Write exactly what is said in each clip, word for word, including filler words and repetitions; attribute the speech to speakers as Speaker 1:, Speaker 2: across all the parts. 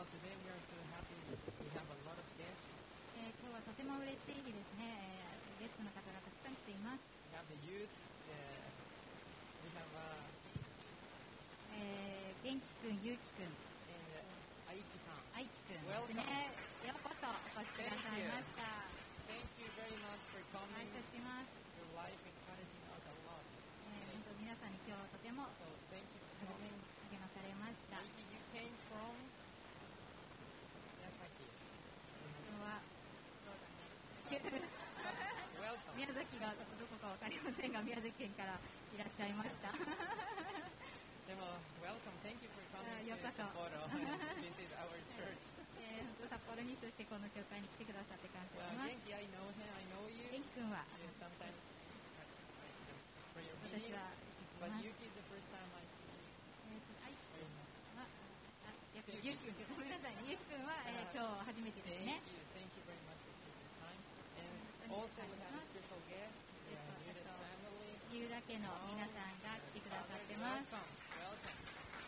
Speaker 1: today we are so happy we have a lot of guests.
Speaker 2: えー、今日はとても嬉しい日ですね、えー、ゲストの方がたくさん来ています。
Speaker 1: We have the youth. Uh, we have uh,
Speaker 2: えー、元気くん、ゆうきくん、
Speaker 1: and uh, Aiki san.
Speaker 2: あいきくんですね。ようこそお越しくださいました。
Speaker 1: Thank you very much for
Speaker 2: 感
Speaker 1: coming.
Speaker 2: 謝します。
Speaker 1: Your life encouraging us a lot.
Speaker 2: えー、本当皆さんに今日はとても
Speaker 1: So thank you for
Speaker 2: 励
Speaker 1: coming.
Speaker 2: まされました。
Speaker 1: Aiki, you came from Yasaki.
Speaker 2: 今日はそうだね。
Speaker 1: Welcome.
Speaker 2: 宮崎がどこかわかりませんが、宮崎県からいらっしゃいました。
Speaker 1: でも welcome. Thank you for coming
Speaker 2: あ、よう
Speaker 1: to
Speaker 2: こそ。
Speaker 1: Sapporo. This is our church.
Speaker 2: えー、本当札幌にそしてこの教会に来てくださって感謝し
Speaker 1: Well,
Speaker 2: ます。
Speaker 1: Genki, I know him. I know you.
Speaker 2: 元気くんは
Speaker 1: Yeah, sometimes I, I, for your
Speaker 2: 私
Speaker 1: meeting.
Speaker 2: は知ってい
Speaker 1: But
Speaker 2: ます。
Speaker 1: Yuki is the first time I see you.
Speaker 2: えー、そのあいきく
Speaker 1: Very
Speaker 2: ん
Speaker 1: much.
Speaker 2: は、あ、ゆうきくん、ごめんなさいね。ゆうきくんは、えー、今日初めてです
Speaker 1: Thank
Speaker 2: ね。
Speaker 1: you. Thank you very much for taking your time. And also we have a special guest. We have Yuda's family.
Speaker 2: ゆうだけの皆さんが来てくださってます。
Speaker 1: Welcome. Welcome.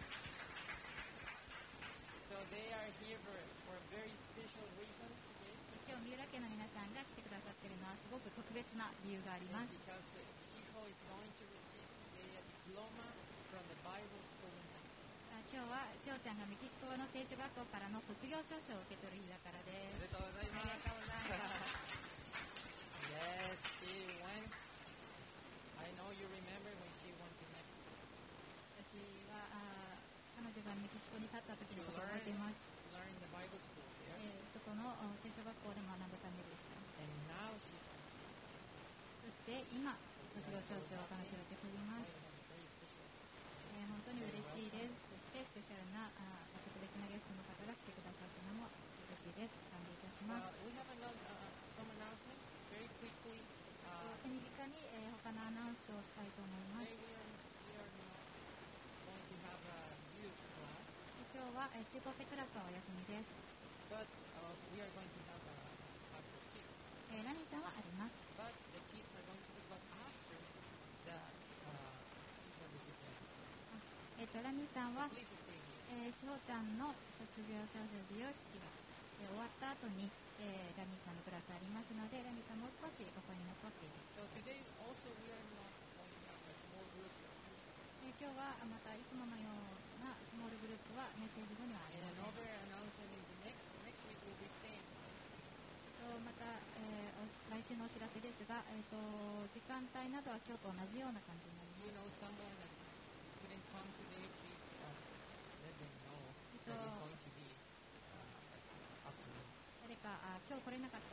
Speaker 1: So they are here for, for a very special reason today.
Speaker 2: 今日、三浦家の皆さんが来てくださっているのはすごく特別な理由があります。
Speaker 1: Because Shiho is going to receive today a diploma from the Bible school in Mexico.
Speaker 2: あ、今日はしおちゃんがメキシコの聖書学校からの卒業証書を受け取る日だからです。
Speaker 1: おめでとうございます。
Speaker 2: ありがとうございます。
Speaker 1: Yes, she went. I know you remember when she went to Mexico.
Speaker 2: 私はあ彼女がメキシコに立った時
Speaker 1: To
Speaker 2: のことを
Speaker 1: learn,
Speaker 2: 覚えています。
Speaker 1: to learn the Bible school there.
Speaker 2: えー、そこのあ聖書学校で学ぶためでした。
Speaker 1: And now she's going to
Speaker 2: そして今、卒業証書を彼女は受け取ります。
Speaker 1: very special.
Speaker 2: えー、本当に嬉しいです。そしてスペシャルなあ特別なゲストの方が来てくださったのも嬉しいです。感謝いたしま
Speaker 1: Uh,
Speaker 2: す。
Speaker 1: we have another, uh, some announcements very quickly. Uh,
Speaker 2: 手短に、えー、他のアナウンスをしたいと思いま
Speaker 1: today
Speaker 2: す。
Speaker 1: we are, we are not going to have a youth class,
Speaker 2: 今日は、えー、中高生クラスはお休みです。
Speaker 1: but uh, we are going to have a class for kids.
Speaker 2: えー、ラニーさんはあります。
Speaker 1: But the kids are going to the class after the uh, certificate.
Speaker 2: えー、とラニーさんは、
Speaker 1: Please stay here.
Speaker 2: えー、しほちゃんの卒業証書授与式が、えー、終わった後に、えー、ラニーさんのクラスありますので、ラニーさんもう少しここに残っている。
Speaker 1: So today also we are not going to have a small group discussion.
Speaker 2: えー、今日はあまたいつものようなスモールグループはメッセージ後にはあり
Speaker 1: And
Speaker 2: ません。
Speaker 1: another announcement is next next week will be same.
Speaker 2: とまた、えー、お来週のお知らせですが、えー、と時間帯などは今日と同じような感じになり
Speaker 1: You
Speaker 2: ます。
Speaker 1: know someone that couldn't come today, please uh, let them know that it's going to be uh, afternoon.
Speaker 2: 誰かあ今日来れなかった